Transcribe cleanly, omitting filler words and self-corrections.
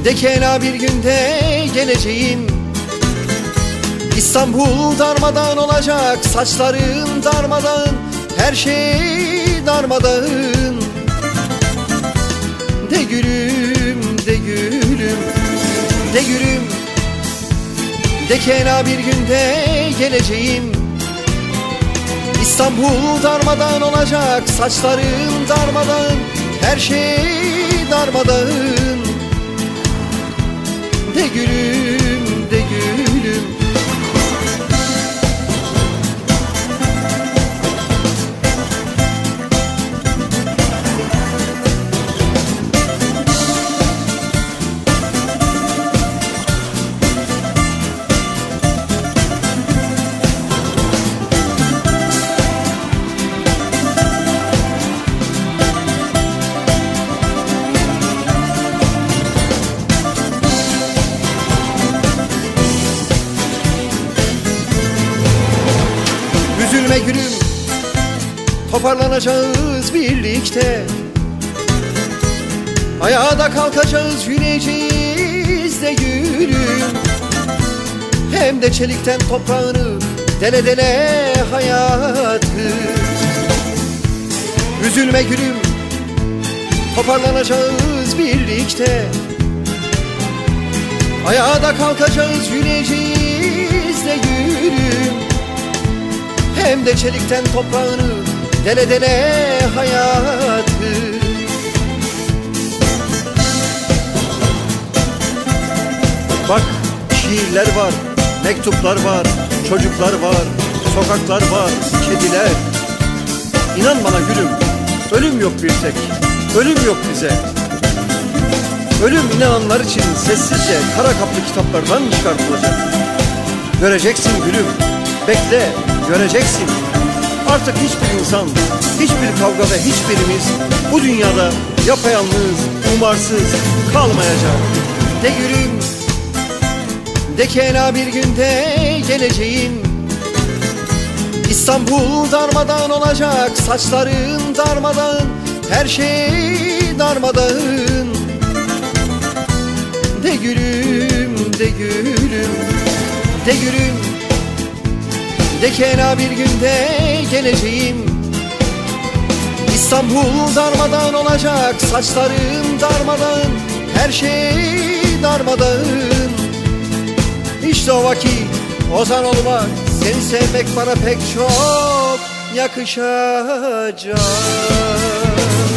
De ki ela bir günde geleceğim, İstanbul darmadağın olacak, saçlarım darmadağın, her şey darmadağın. De gülüm, de gülüm, de gülüm, de ki ela bir günde geleceğim, İstanbul darmadağın olacak, saçlarım darmadağın, her şey darmadağın. De gülüm, de gülüm. Üzülme gülüm, toparlanacağız birlikte, ayağa da kalkacağız, yürüyeceğiz de gülüm. Hem de çelikten toprağını dele dele hayatı. Üzülme gülüm, toparlanacağız birlikte, ayağa da kalkacağız, yürüyeceğiz de gülüm. Hem de çelikten toprağını dele dele hayatı. Bak şiirler var, mektuplar var, çocuklar var, sokaklar var, kediler. İnan bana gülüm, ölüm yok bir tek, ölüm yok bize. Ölüm inananlar için sessizce kara kaplı kitaplardan çıkartılacak. Göreceksin gülüm, bekle, göreceksin. Artık hiçbir insan, hiçbir kavga ve hiçbirimiz bu dünyada yapayalnız, umarsız kalmayacak. De gülüm, de ki ela bir günde geleceğim, İstanbul darmadağın olacak, saçlarım darmadağın, her şey darmadağın. De gülüm, de gülüm, de gülüm, de ki ela bir günde geleceğim, İstanbul darmadağın olacak, saçlarım darmadağın, her şey darmadağın. İşte o vakit ozan olmak, seni sevmek bana pek çok yakışacak.